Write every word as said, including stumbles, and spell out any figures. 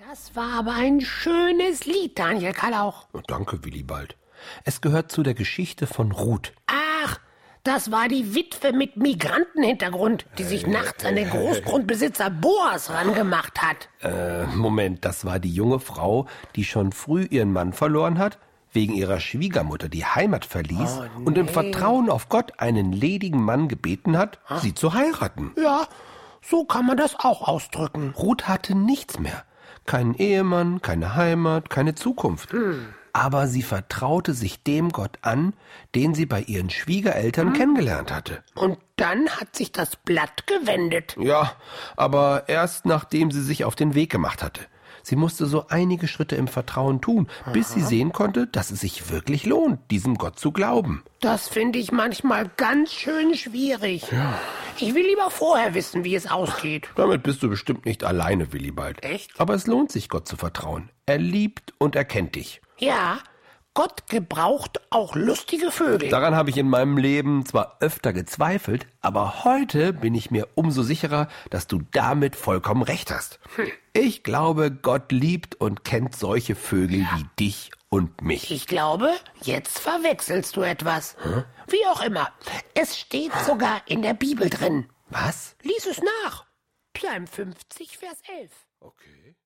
Das war aber ein schönes Lied, Daniel Kallauch. Oh, danke, Willibald. Es gehört zu der Geschichte von Ruth. Ach, das war die Witwe mit Migrantenhintergrund, die sich nachts an den Großgrundbesitzer Boas rangemacht hat. Äh, Moment, das war die junge Frau, die schon früh ihren Mann verloren hat, wegen ihrer Schwiegermutter die Heimat verließ Oh, nee. und im Vertrauen auf Gott einen ledigen Mann gebeten hat, sie zu heiraten. Ja, so kann man das auch ausdrücken. Ruth hatte nichts mehr. Keinen Ehemann, keine Heimat, keine Zukunft. Hm. Aber sie vertraute sich dem Gott an, den sie bei ihren Schwiegereltern hm. kennengelernt hatte. Und dann hat sich das Blatt gewendet. Ja, aber erst nachdem sie sich auf den Weg gemacht hatte. Sie musste so einige Schritte im Vertrauen tun, Aha. bis sie sehen konnte, dass es sich wirklich lohnt, diesem Gott zu glauben. Das finde ich manchmal ganz schön schwierig. Ja. Ich will lieber vorher wissen, wie es ausgeht. Damit bist du bestimmt nicht alleine, Willibald. Echt? Aber es lohnt sich, Gott zu vertrauen. Er liebt und er kennt dich. Ja, Gott gebraucht auch lustige Vögel. Daran habe ich in meinem Leben zwar öfter gezweifelt, aber heute bin ich mir umso sicherer, dass du damit vollkommen recht hast. Hm. Ich glaube, Gott liebt und kennt solche Vögel ja. wie dich und mich. Ich glaube, jetzt verwechselst du etwas. Hä? Wie auch immer. Es steht sogar in der Bibel drin. Was? Lies es nach. Psalm fünfzig, Vers elf. Okay.